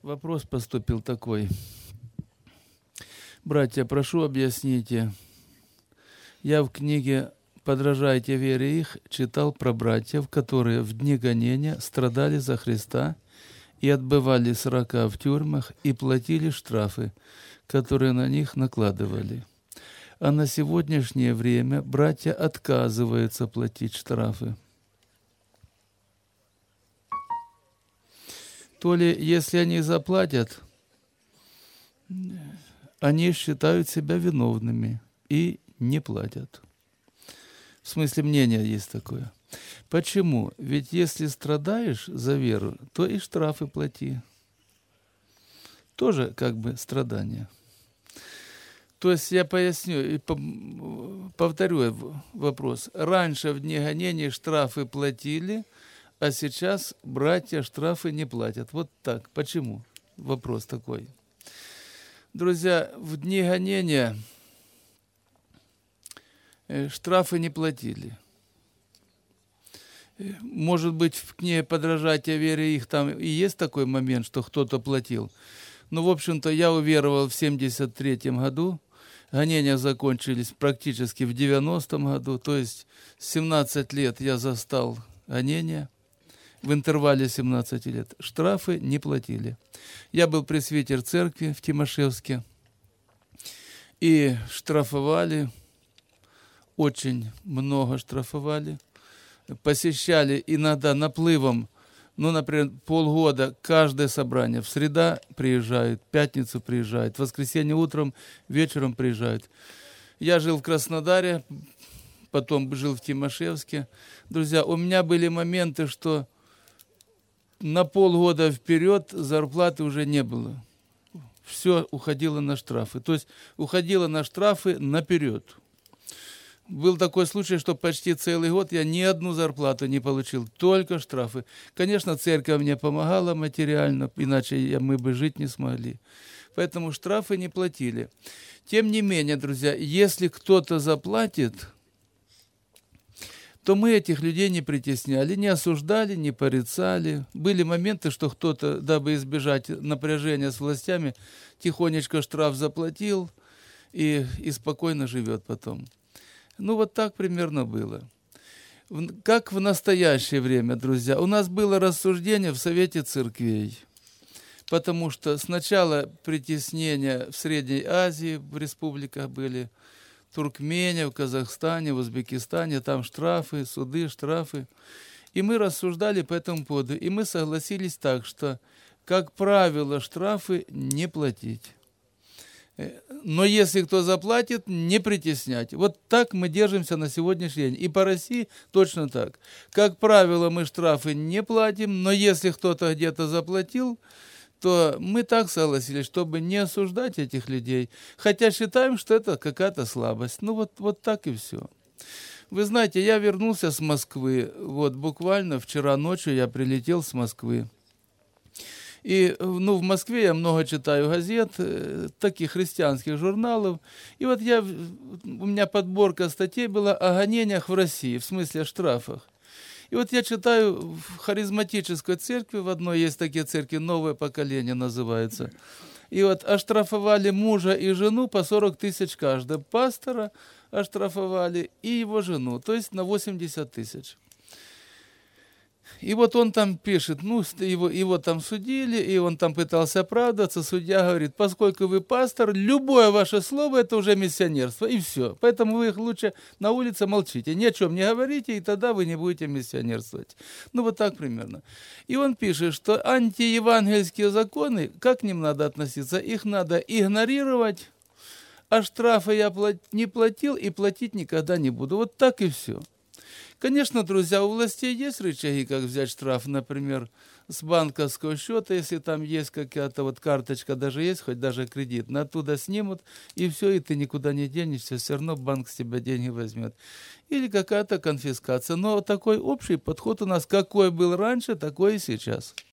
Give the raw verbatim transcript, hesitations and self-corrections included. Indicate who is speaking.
Speaker 1: Вопрос поступил такой. Братья, прошу, объясните. Я в книге «Подражайте вере их» читал про братьев, которые в дни гонения страдали за Христа и отбывали срока в тюрьмах и платили штрафы, которые на них накладывали. А на сегодняшнее время братья отказываются платить штрафы. То ли, если они заплатят, они считают себя виновными и не платят. В смысле, мнение есть такое. Почему? Ведь если страдаешь за веру, то и штрафы плати. Тоже как бы страдание. То есть я поясню и повторю вопрос. Раньше в дни гонений штрафы платили, а сейчас братья штрафы не платят. Вот так. Почему? Вопрос такой. Друзья, в дни гонения штрафы не платили. Может быть, в книге «Подражайте вере их» там и есть такой момент, что кто-то платил. Но, в общем-то, я уверовал в семьдесят третьем году. Гонения закончились практически в девяностом году. То есть семнадцать лет я застал гонения. В интервале семнадцати лет. Штрафы не платили. Я был пресвитер церкви в Тимошевске. И штрафовали, очень много штрафовали. Посещали иногда наплывом, ну, например, полгода каждое собрание. В среда приезжают, в пятницу приезжают, в воскресенье утром, вечером приезжают. Я жил в Краснодаре, потом жил в Тимошевске. Друзья, у меня были моменты, что на полгода вперед зарплаты уже не было. Все уходило на штрафы. То есть уходило на штрафы наперед. Был такой случай, что почти целый год я ни одну зарплату не получил, только штрафы. Конечно, церковь мне помогала материально, иначе мы бы жить не смогли. Поэтому штрафы не платили. Тем не менее, друзья, если кто-то заплатит, то мы этих людей не притесняли, не осуждали, не порицали. Были моменты, что кто-то, дабы избежать напряжения с властями, тихонечко штраф заплатил и, и спокойно живет потом. Ну, вот так примерно было. Как в настоящее время, друзья, у нас было рассуждение в Совете Церквей, потому что сначала притеснения в Средней Азии, в республиках были, в Туркмении, в Казахстане, в Узбекистане, там штрафы, суды, штрафы. И мы рассуждали по этому поводу, и мы согласились так, что, как правило, штрафы не платить. Но если кто заплатит, не притеснять. Вот так мы держимся на сегодняшний день. И по России точно так. Как правило, мы штрафы не платим, но если кто-то где-то заплатил, то мы так согласились, чтобы не осуждать этих людей. Хотя считаем, что это какая-то слабость. Ну вот, вот так и все. Вы знаете, я вернулся с Москвы. Вот буквально вчера ночью я прилетел с Москвы. И ну, в Москве я много читаю газет, таких христианских журналов. И вот я, у меня подборка статей была о гонениях в России, в смысле о штрафах. И вот я читаю в харизматической церкви, в одной есть такие церкви, «Новое поколение» называется. И вот оштрафовали мужа и жену по сорок тысяч каждого. Пастора оштрафовали и его жену, то есть на восемьдесят тысяч. И вот он там пишет, ну, его, его там судили, и он там пытался оправдываться. Судья говорит, поскольку вы пастор, любое ваше слово – это уже миссионерство, и все. Поэтому вы их лучше на улице молчите, ни о чем не говорите, и тогда вы не будете миссионерствовать. Ну, вот так примерно. И он пишет, что антиевангельские законы, как к ним надо относиться? Их надо игнорировать, а штрафы я не платил и платить никогда не буду. Вот так и все. Конечно, друзья, у властей есть рычаги, как взять штраф, например, с банковского счета, если там есть какая-то вот карточка, даже есть, хоть даже кредит, оттуда снимут, и все, и ты никуда не денешься, все равно банк с тебя деньги возьмет. Или какая-то конфискация. Но такой общий подход у нас, какой был раньше, такой и сейчас.